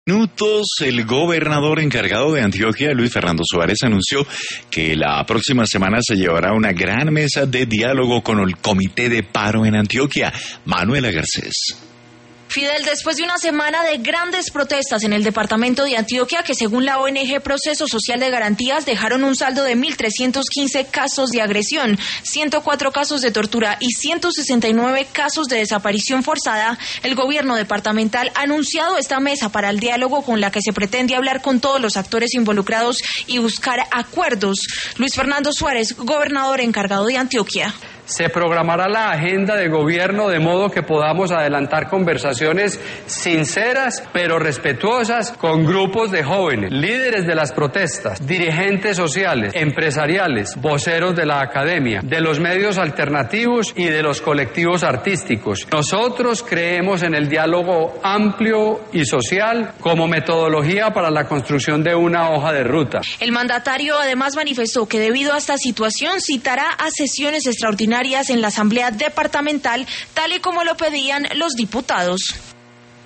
Minutos, el gobernador encargado de Antioquia, Luis Fernando Suárez, anunció que la próxima semana se llevará una gran mesa de diálogo con el Comité de Paro en Antioquia. Manuela Garcés. Fidel, después de una semana de grandes protestas en el departamento de Antioquia, que según la ONG Proceso Social de Garantías dejaron un saldo de 1.315 casos de agresión, 104 casos de tortura y 169 casos de desaparición forzada, el gobierno departamental ha anunciado esta mesa para el diálogo con la que se pretende hablar con todos los actores involucrados y buscar acuerdos. Luis Fernando Suárez, gobernador encargado de Antioquia. Se programará la agenda de gobierno de modo que podamos adelantar conversaciones sinceras pero respetuosas con grupos de jóvenes, líderes de las protestas, dirigentes sociales, empresariales, voceros de la academia, de los medios alternativos y de los colectivos artísticos. Nosotros creemos en el diálogo amplio y social como metodología para la construcción de una hoja de ruta. El mandatario además manifestó que debido a esta situación citará a sesiones extraordinarias en la Asamblea Departamental, tal y como lo pedían los diputados.